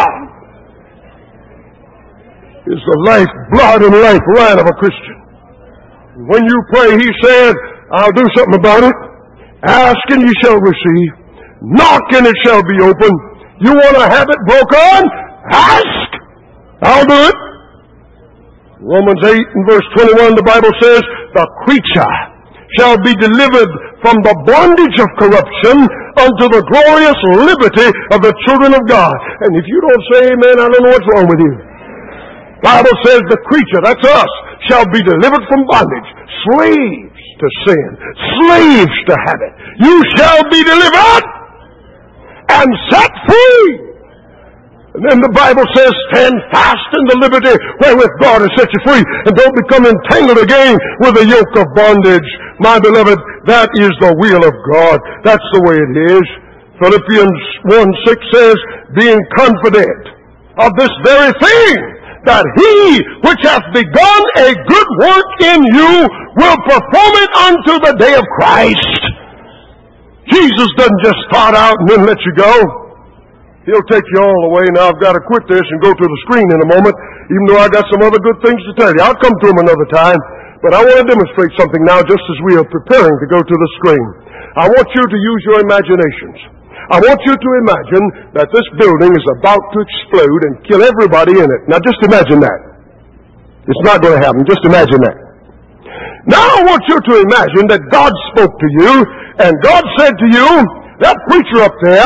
is the life, blood, and lifeline of a Christian. When you pray, he said, I'll do something about it. Ask and you shall receive. Knock and it shall be open. You want to have it broken? Ask. I'll do it. Romans eight and verse twenty-one, the Bible says, the creature shall be delivered from the bondage of corruption unto the glorious liberty of the children of God. And if you don't say amen, I don't know what's wrong with you. The Bible says the creature, that's us, shall be delivered from bondage. Slaves to sin. Slaves to habit. You shall be delivered and set free. And then the Bible says, stand fast in the liberty wherewith God has set you free. And don't become entangled again with the yoke of bondage. My beloved, that is the will of God. That's the way it is. Philippians one six says, being confident of this very thing, that he which hath begun a good work in you will perform it unto the day of Christ. Jesus doesn't just start out and then let you go. He'll take you all the way. Now I've got to quit this and go to the screen in a moment, even though I got some other good things to tell you. I'll come to them another time. But I want to demonstrate something now just as we are preparing to go to the screen. I want you to use your imaginations. I want you to imagine that this building is about to explode and kill everybody in it. Now just imagine that. It's not going to happen. Just imagine that. Now I want you to imagine that God spoke to you and God said to you, that preacher up there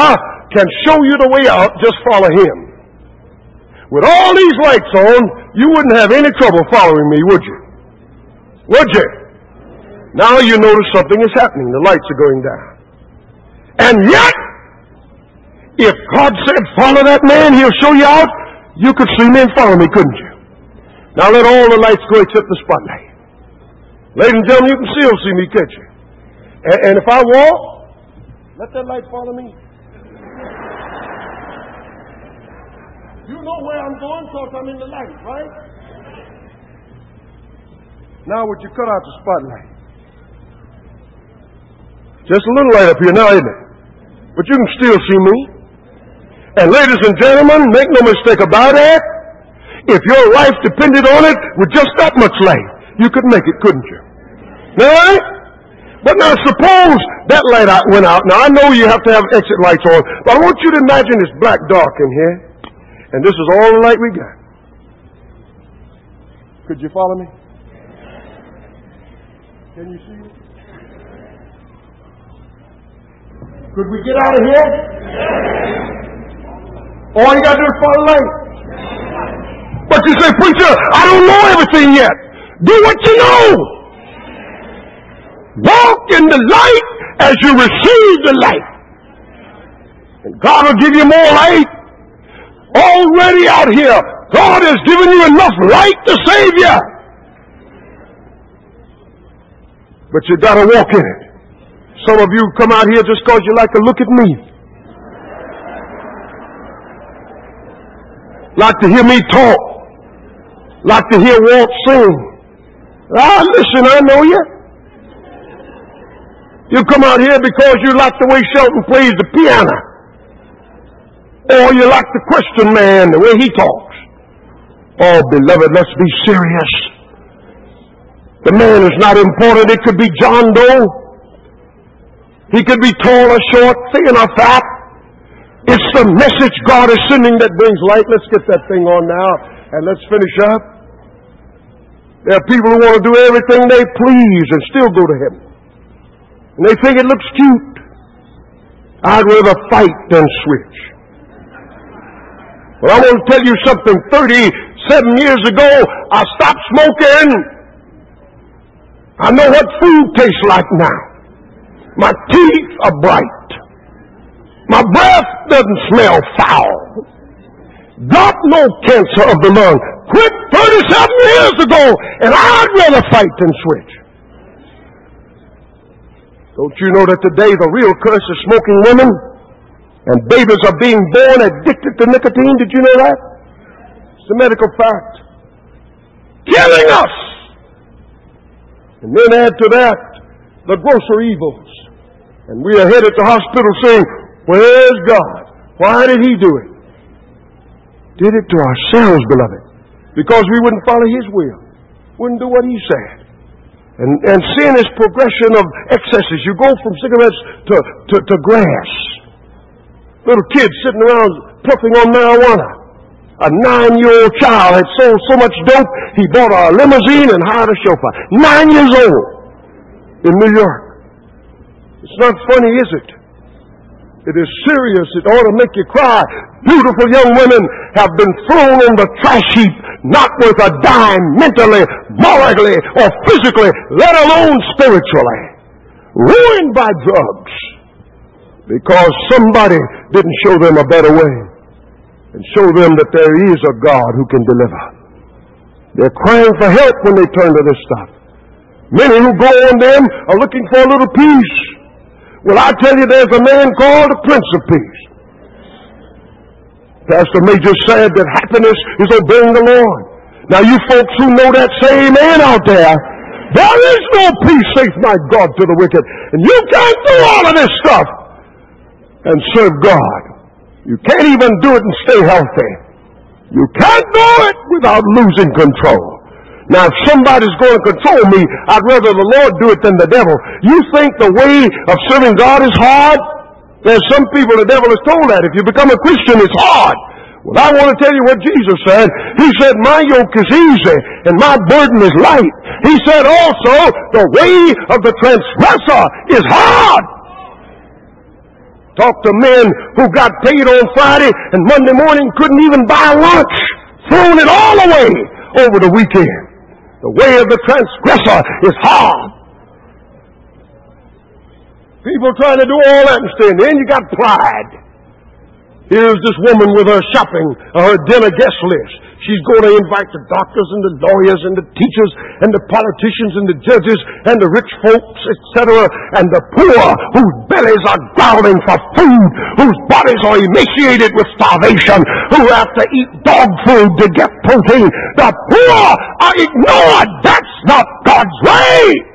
can show you the way out, just follow him. With all these lights on, you wouldn't have any trouble following me, would you? Would you? Now you notice something is happening. The lights are going down. And yet, if God said, follow that man, he'll show you out, you could see me and follow me, couldn't you? Now let all the lights go except the spotlight. Ladies and gentlemen, you can still see me, can't you? And, and if I walk, let that light follow me. You know where I'm going because I'm in the light, right? Now would you cut out the spotlight? Just a little light up here now, isn't it? But you can still see me. And ladies and gentlemen, make no mistake about it. If your life depended on it with just that much light, you could make it, couldn't you? All right? But now suppose that light out went out. Now I know you have to have exit lights on, but I want you to imagine it's black dark in here, and this is all the light we got. Could you follow me? Can you see it? Could we get out of here? All you got to do is follow the light. But you say, preacher, I don't know everything yet. Do what you know. Walk in the light as you receive the light. And God will give you more light. Already out here, God has given you enough light to save you. But you got to walk in it. Some of you come out here just because you like to look at me. Like to hear me talk. Like to hear Walt sing. Ah, listen, I know you. You come out here because you like the way Shelton plays the piano. Or you like the Christian man, the way he talks. Oh, beloved, let's be serious. The man is not important. It could be John Doe. He could be tall or short, thin or fat. It's the message God is sending that brings light. Let's get that thing on now and let's finish up. There are people who want to do everything they please and still go to heaven. And they think it looks cute. I'd rather fight than switch. Well, I want to tell you something. thirty-seven years ago, I stopped smoking. I know what food tastes like now. My teeth are bright. My breath doesn't smell foul. Got no cancer of the lung. Quit thirty-seven years ago, and I'd rather fight than switch. Don't you know that today the real curse is smoking women? And babies are being born addicted to nicotine. Did you know that? It's a medical fact. Killing us! And then add to that the grosser evils. And we are headed to hospital saying, where's God? Why did he do it? Did it to ourselves, beloved. Because we wouldn't follow his will. Wouldn't do what he said. And, and sin is progression of excesses. You go from cigarettes to, to, to grass. Little kids sitting around puffing on marijuana. A nine-year-old child had sold so much dope, he bought a limousine and hired a chauffeur. Nine years old in New York. It's not funny, is it? It is serious. It ought to make you cry. Beautiful young women have been thrown on the trash heap, not worth a dime, mentally, morally, or physically, let alone spiritually. Ruined by drugs. Because somebody didn't show them a better way. And show them that there is a God who can deliver. They're crying for help when they turn to this stuff. Many who go on them are looking for a little peace. Well, I tell you, there's a man called the Prince of Peace. Pastor Major said that happiness is obeying the Lord. Now, you folks who know that, say amen out there. There is no peace, saith my God, to the wicked. And you can't do all of this stuff and serve God. You can't even do it and stay healthy. You can't do it without losing control. Now, if somebody's going to control me, I'd rather the Lord do it than the devil. You think the way of serving God is hard? There's some people the devil has told that. If you become a Christian, it's hard. Well, I want to tell you what Jesus said. He said, my yoke is easy and my burden is light. He said also, the way of the transgressor is hard. Talk to men who got paid on Friday and Monday morning couldn't even buy lunch. Thrown it all away over the weekend. The way of the transgressor is hard. People trying to do all that and then you got pride. Here's this woman with her shopping, or her dinner guest list. She's going to invite the doctors and the lawyers and the teachers and the politicians and the judges and the rich folks, et cetera, and the poor whose bellies are growling for food, whose bodies are emaciated with starvation, who have to eat dog food to get protein. The poor are ignored. That's not God's way.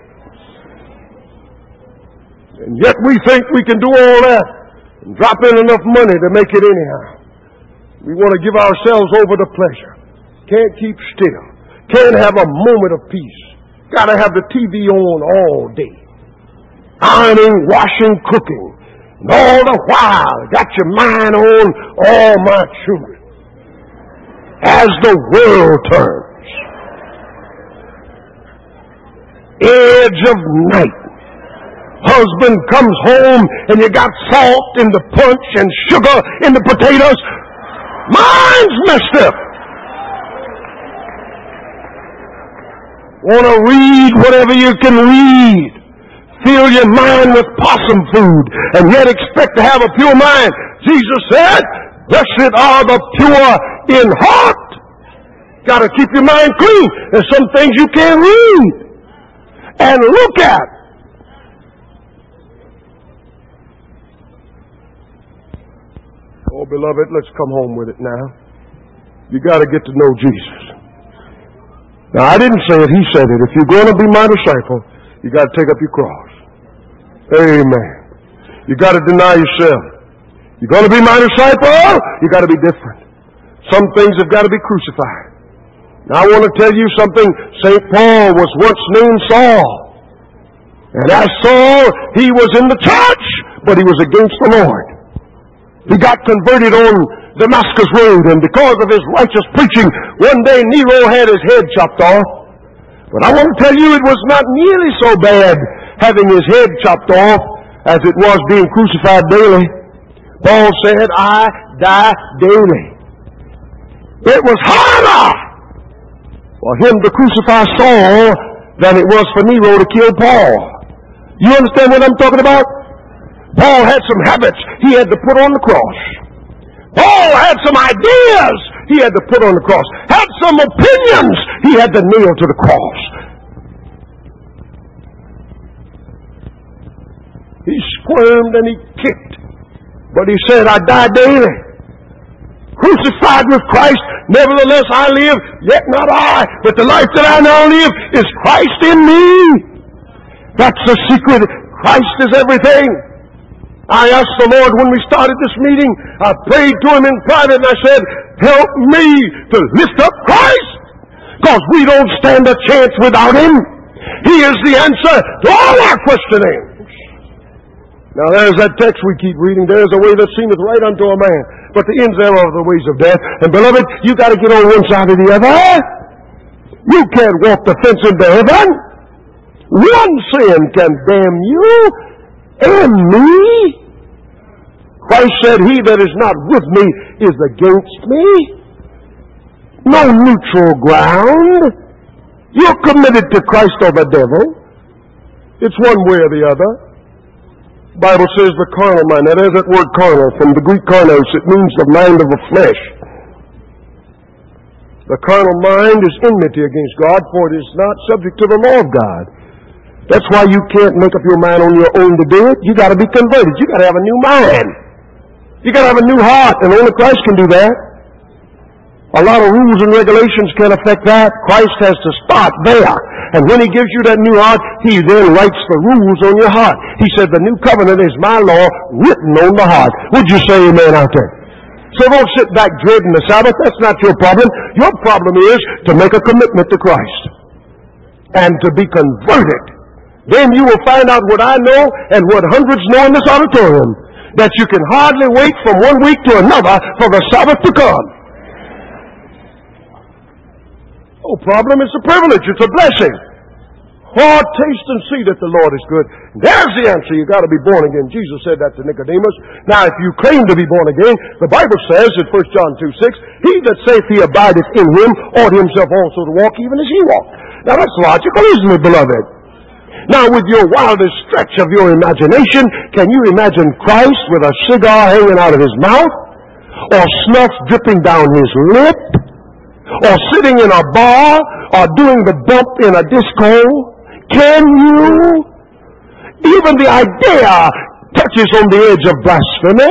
And yet we think we can do all that. Drop in enough money to make it anyhow. We want to give ourselves over to pleasure. Can't keep still. Can't have a moment of peace. Got to have the T V on all day. Ironing, washing, cooking. And all the while, got your mind on all my children. As the world turns. Edge of night. Husband comes home and you got salt in the punch and sugar in the potatoes. Mine's messed up. Want to read whatever you can read. Fill your mind with possum food and yet expect to have a pure mind. Jesus said, blessed are the pure in heart. Got to keep your mind clean. There's some things you can't read and look at. Oh, beloved, let's come home with it now. You got to get to know Jesus. Now, I didn't say it. He said it. If you're going to be my disciple, you got to take up your cross. Amen. You got to deny yourself. You're going to be my disciple, you got to be different. Some things have got to be crucified. Now, I want to tell you something. Saint Paul was once named Saul. And as Saul, he was in the church, but he was against the Lord. He got converted on Damascus Road, and because of his righteous preaching, one day Nero had his head chopped off. But I want to tell you, it was not nearly so bad having his head chopped off as it was being crucified daily. Paul said, I die daily. It was harder for him to crucify Saul than it was for Nero to kill Paul. You understand what I'm talking about? Paul had some habits he had to put on the cross. Paul had some ideas he had to put on the cross. Had some opinions he had to nail to the cross. He squirmed and he kicked. But he said, I die daily. Crucified with Christ, nevertheless I live, yet not I, but the life that I now live is Christ in me. That's the secret. Christ is everything. I asked the Lord when we started this meeting, I prayed to Him in private and I said, help me to lift up Christ, because we don't stand a chance without Him. He is the answer to all our questionings. Now there's that text we keep reading, there's a way that seemeth right unto a man, but the ends thereof are the ways of death. And beloved, you got to get on one side or the other. You can't walk the fence into heaven. One sin can damn you and me. Christ said, he that is not with me is against me. No neutral ground. You're committed to Christ or the devil. It's one way or the other. The Bible says the carnal mind. Now there's that word carnal from the Greek carnos. It means the mind of the flesh. The carnal mind is enmity against God, for it is not subject to the law of God. That's why you can't make up your mind on your own to do it. You got to be converted. You got to have a new mind. You got to have a new heart, and only Christ can do that. A lot of rules and regulations can affect that. Christ has to start there. And when He gives you that new heart, He then writes the rules on your heart. He said, the new covenant is my law written on the heart. Would you say amen out there? So don't sit back dreading the Sabbath. That's not your problem. Your problem is to make a commitment to Christ and to be converted. Then you will find out what I know and what hundreds know in this auditorium, that you can hardly wait from one week to another for the Sabbath to come. No problem, it's a privilege, it's a blessing. Oh, taste and see that the Lord is good. And there's the answer. You've got to be born again. Jesus said that to Nicodemus. Now, if you claim to be born again, the Bible says in First John two six, he that saith he abideth in him ought himself also to walk even as he walked. Now, that's logical, isn't it, beloved? Now, with your wildest stretch of your imagination, can you imagine Christ with a cigar hanging out of his mouth? Or snuff dripping down his lip? Or sitting in a bar? Or doing the bump in a disco? Can you? Even the idea touches on the edge of blasphemy.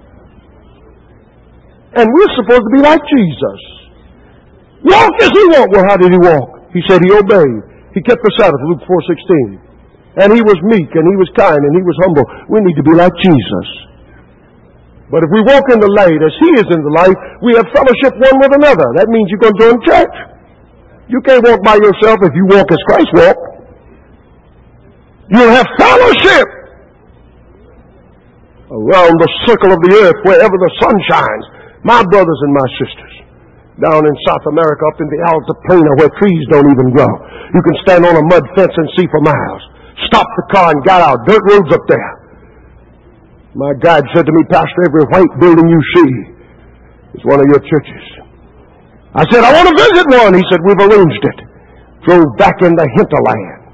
And we're supposed to be like Jesus. Walk as he walked. Well, how did he walk? He said he obeyed. He kept the Sabbath, Luke four sixteen. And he was meek, and he was kind, and he was humble. We need to be like Jesus. But if we walk in the light as he is in the light, we have fellowship one with another. That means you're going to join church. You can't walk by yourself if you walk as Christ walked. You'll have fellowship around the circle of the earth wherever the sun shines. My brothers and my sisters, down in South America, up in the Altiplano where trees don't even grow. You can stand on a mud fence and see for miles. Stop the car and got out. Dirt roads up there. My guide said to me, Pastor, every white building you see is one of your churches. I said, I want to visit one. He said, we've arranged it. Drove back into hinterland.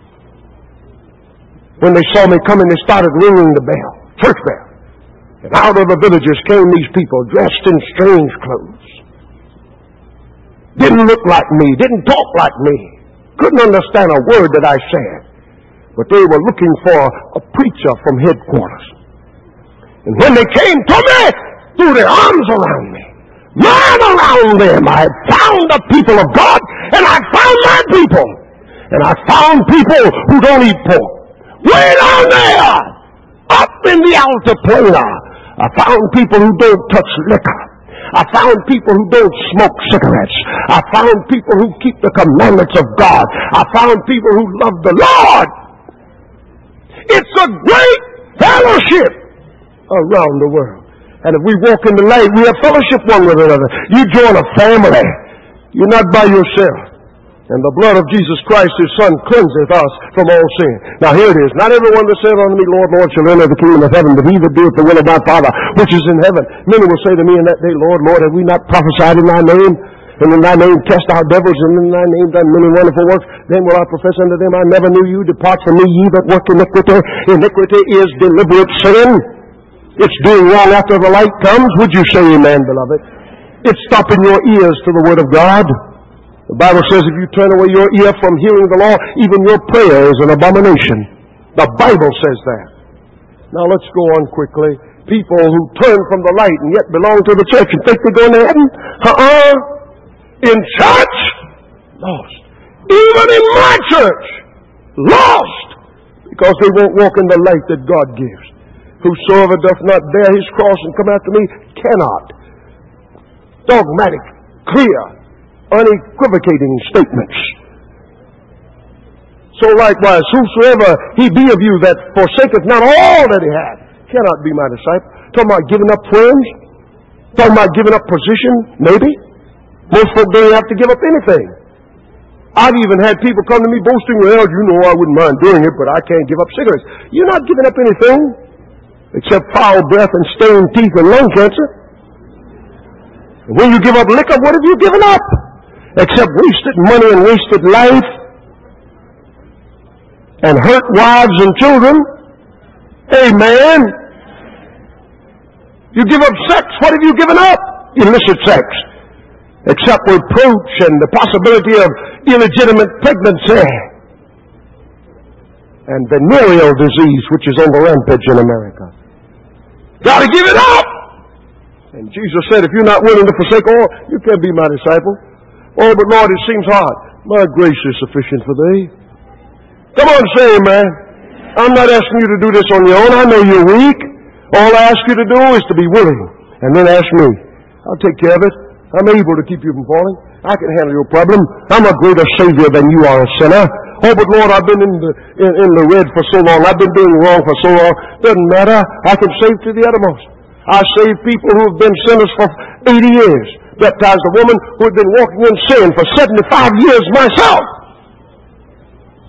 When they saw me coming, they started ringing the bell, church bell. And out of the villages came these people dressed in strange clothes. Didn't look like me, didn't talk like me. Couldn't understand a word that I said. But they were looking for a preacher from headquarters. And when they came to me, threw their arms around me. Man around them, I had found the people of God, and I found my people. And I found people who don't eat pork. Way down there, up in the Altiplano, I found people who don't touch liquor. I found people who don't smoke cigarettes. I found people who keep the commandments of God. I found people who love the Lord. It's a great fellowship around the world. And if we walk in the light, we have fellowship one with another. You join a family. You're not by yourself. And the blood of Jesus Christ, his Son, cleanseth us from all sin. Now here it is. Not everyone that saith unto me, Lord, Lord, shall enter the kingdom of heaven, but he that doeth the will of my Father, which is in heaven. Many will say to me in that day, Lord, Lord, have we not prophesied in thy name? And in thy name cast out devils, and in thy name done many wonderful works. Then will I profess unto them, I never knew you. Depart from me, ye that work iniquity. Iniquity is deliberate sin. It's doing wrong after the light comes. Would you say amen, beloved? It's stopping your ears to the word of God. The Bible says if you turn away your ear from hearing the law, even your prayer is an abomination. The Bible says that. Now let's go on quickly. People who turn from the light and yet belong to the church and think they're going to heaven. Uh-uh. In church, lost. Even in my church, lost. Because they won't walk in the light that God gives. Whosoever doth not bear his cross and come after me cannot. Dogmatic, clear, unequivocating statements. So likewise, whosoever he be of you that forsaketh not all that he hath cannot be my disciple. Talking about giving up friends? Talking about giving up position? Maybe. Most folk don't have to give up anything. I've even had people come to me boasting, well, you know I wouldn't mind doing it, but I can't give up cigarettes. You're not giving up anything except foul breath and stained teeth and lung cancer. And when you give up liquor, what have you given up? Except wasted money and wasted life and hurt wives and children. Amen. You give up sex, what have you given up? Illicit sex. Except reproach and the possibility of illegitimate pregnancy and venereal disease, which is on the rampage in America. Got to give it up. And Jesus said, if you're not willing to forsake all, you can't be my disciple. Oh, but Lord, it seems hard. My grace is sufficient for thee. Come on, say amen. I'm not asking you to do this on your own. I know you're weak. All I ask you to do is to be willing. And then ask me. I'll take care of it. I'm able to keep you from falling. I can handle your problem. I'm a greater Savior than you are a sinner. Oh, but Lord, I've been in the, in, in the red for so long. I've been doing wrong for so long. Doesn't matter. I can save to the uttermost. I saved people who have been sinners for eighty years. Baptized a woman who had been walking in sin for seventy-five years myself.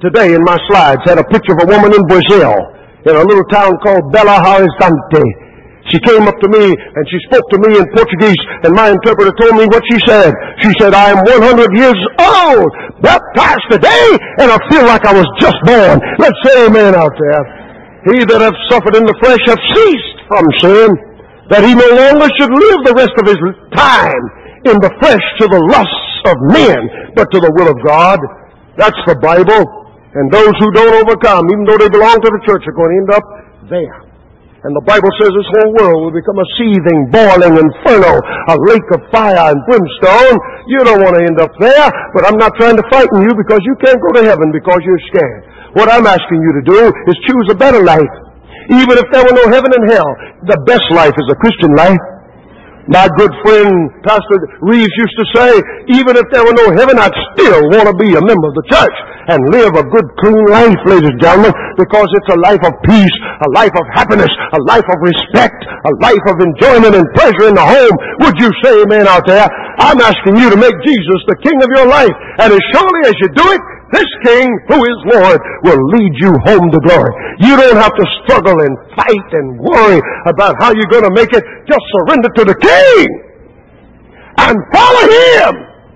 today in my slides had a picture of a woman in Brazil, in a little town called Belo Horizonte. She came up to me and she spoke to me in Portuguese, and my interpreter told me what she said. She said, I am one hundred years old, baptized today, and I feel like I was just born. Let's say amen out there. He that hath suffered in the flesh hath ceased from sin, that he no longer should live the rest of his time in the flesh to the lusts of men, but to the will of God. That's the Bible. And those who don't overcome, even though they belong to the church, are going to end up there. And the Bible says this whole world will become a seething, boiling inferno, a lake of fire and brimstone. You don't want to end up there, but I'm not trying to frighten you because you can't go to heaven because you're scared. What I'm asking you to do is choose a better life. Even if there were no heaven and hell, the best life is a Christian life. My good friend, Pastor Reeves, used to say, even if there were no heaven, I'd still want to be a member of the church and live a good, clean life, ladies and gentlemen, because it's a life of peace, a life of happiness, a life of respect, a life of enjoyment and pleasure in the home. Would you say amen out there? I'm asking you to make Jesus the King of your life. And as surely as you do it, this King, who is Lord, will lead you home to glory. You don't have to struggle and fight and worry about how you're going to make it. Just surrender to the King and follow Him.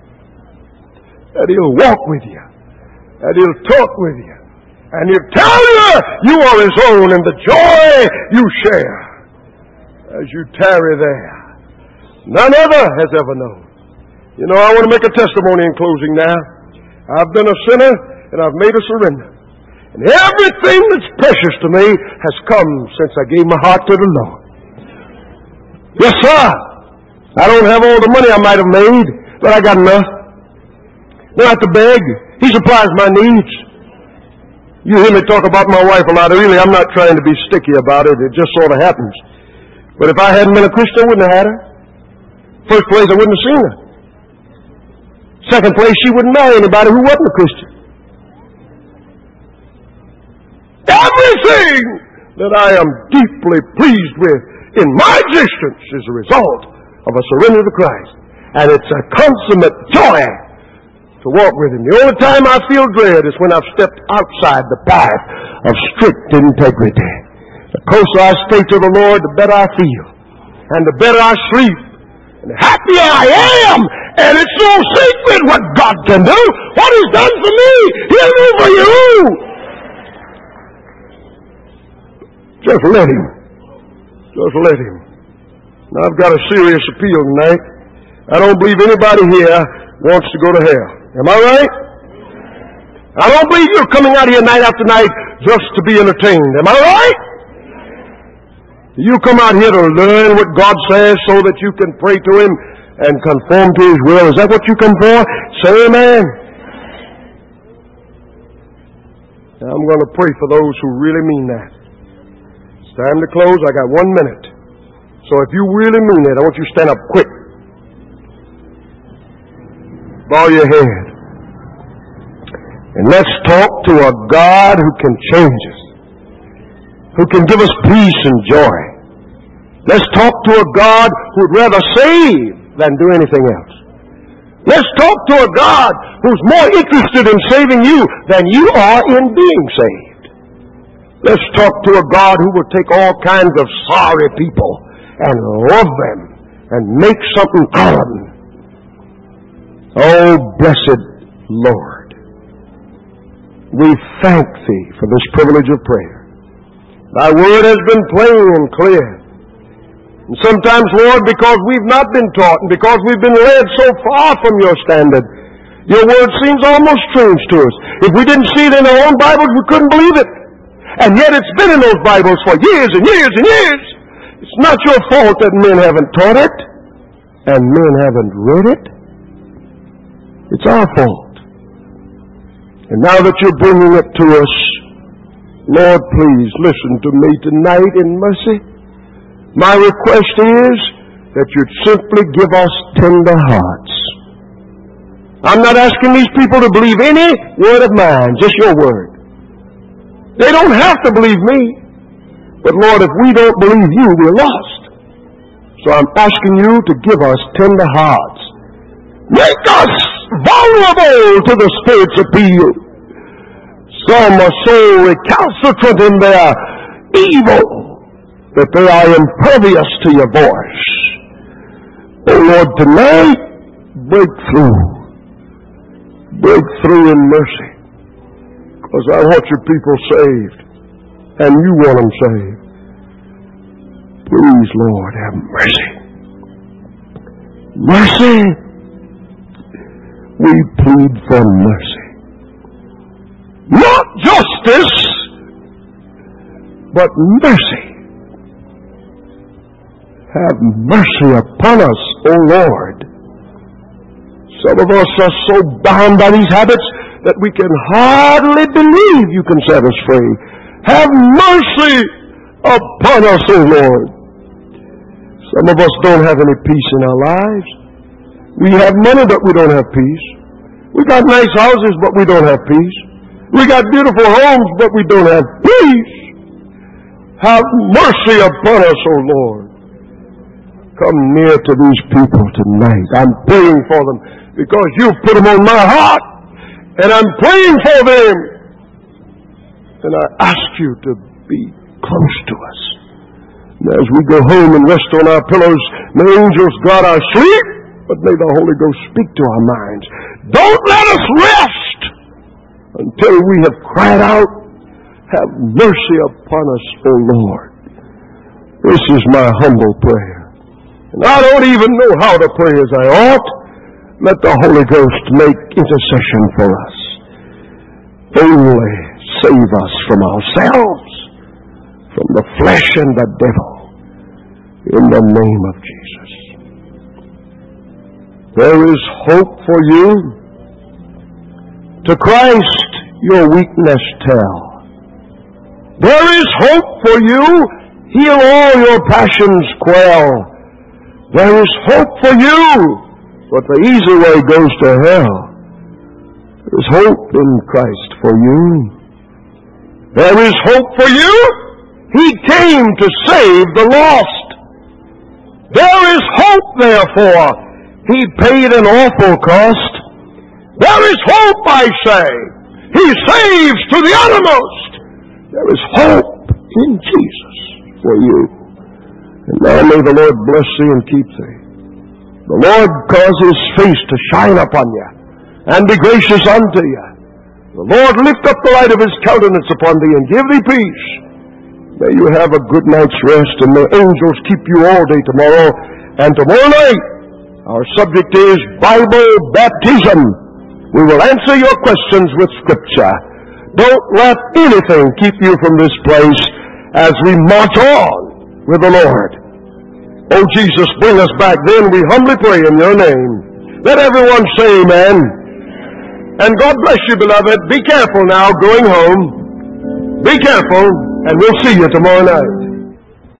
And He'll walk with you. And He'll talk with you. And He'll tell you you are His own and the joy you share as you tarry there. None other has ever known. You know, I want to make a testimony in closing now. I've been a sinner, and I've made a surrender. And everything that's precious to me has come since I gave my heart to the Lord. Yes, sir. I don't have all the money I might have made, but I got enough. Don't have to beg. He supplies my needs. You hear me talk about my wife a lot. Really, I'm not trying to be sticky about it. It just sort of happens. But if I hadn't been a Christian, I wouldn't have had her. First place, I wouldn't have seen her. Second place, she wouldn't marry anybody who wasn't a Christian. Everything that I am deeply pleased with in my existence is a result of a surrender to Christ. And it's a consummate joy to walk with Him. The only time I feel dread is when I've stepped outside the path of strict integrity. The closer I stay to the Lord, the better I feel. And the better I sleep. And the happier I am. And it's so sacred what God can do. What He's done for me, He'll do for you. Just let Him. Just let Him. Now, I've got a serious appeal tonight. I don't believe anybody here wants to go to hell. Am I right? I don't believe you're coming out here night after night just to be entertained. Am I right? You come out here to learn what God says so that you can pray to Him and conform to His will. Is that what you come for? Say amen. Now I'm going to pray for those who really mean that. It's time to close. I got one minute. So if you really mean it, I want you to stand up quick. Bow your head. And let's talk to a God who can change us, who can give us peace and joy. Let's talk to a God who would rather save than do anything else. Let's talk to a God who's more interested in saving you than you are in being saved. Let's talk to a God who will take all kinds of sorry people and love them and make something out of them. Oh, blessed Lord, we thank Thee for this privilege of prayer. Thy word has been plain and clear. And sometimes, Lord, because we've not been taught and because we've been led so far from Your standard, Your word seems almost strange to us. If we didn't see it in our own Bibles, we couldn't believe it. And yet it's been in those Bibles for years and years and years. It's not Your fault that men haven't taught it and men haven't read it. It's our fault. And now that You're bringing it to us, Lord, please listen to me tonight in mercy. My request is that You'd simply give us tender hearts. I'm not asking these people to believe any word of mine, just Your word. They don't have to believe me. But Lord, if we don't believe You, we're lost. So I'm asking You to give us tender hearts. Make us vulnerable to the Spirit's appeal, Some are so recalcitrant in their evil that they are impervious to your voice. Oh Lord, tonight, break through. Break through in mercy. Because I want your people saved. And you want them saved. Please, Lord, have mercy. Mercy. We plead for mercy. Not justice, but mercy. Have mercy upon us, O Lord. Some of us are so bound by these habits that we can hardly believe you can set us free. Have mercy upon us, O Lord. Some of us don't have any peace in our lives. We have money, but we don't have peace. We got nice houses, but we don't have peace. We got beautiful homes, but we don't have peace. Have mercy upon us, O Lord. Come near to these people tonight. I'm praying for them because you've put them on my heart. And I'm praying for them. And I ask you to be close to us. And as we go home and rest on our pillows, may angels guard our sleep, but may the Holy Ghost speak to our minds. Don't let us rest until we have cried out, have mercy upon us, O Lord. This is my humble prayer. And I don't even know how to pray as I ought. Let the Holy Ghost make intercession for us. Only save us from ourselves, from the flesh and the devil, in the name of Jesus. There is hope for you. To Christ your weakness tell. There is hope for you. Heal all your passions quell. There is hope for you. But the easy way goes to hell. There is hope in Christ for you. There is hope for you. He came to save the lost. There is hope, therefore. He paid an awful cost. There is hope, I say. He saves to the uttermost. There is hope in Jesus for you. And now may the Lord bless thee and keep thee. The Lord cause his face to shine upon you and be gracious unto you. The Lord lift up the light of his countenance upon thee and give thee peace. May you have a good night's rest, and may angels keep you all day tomorrow. And tomorrow night, our subject is Bible baptism. We will answer your questions with Scripture. Don't let anything keep you from this place as we march on with the Lord. Oh, Jesus, bring us back then, we humbly pray in your name. Let everyone say amen. And God bless you, beloved. Be careful now going home. Be careful, and we'll see you tomorrow night.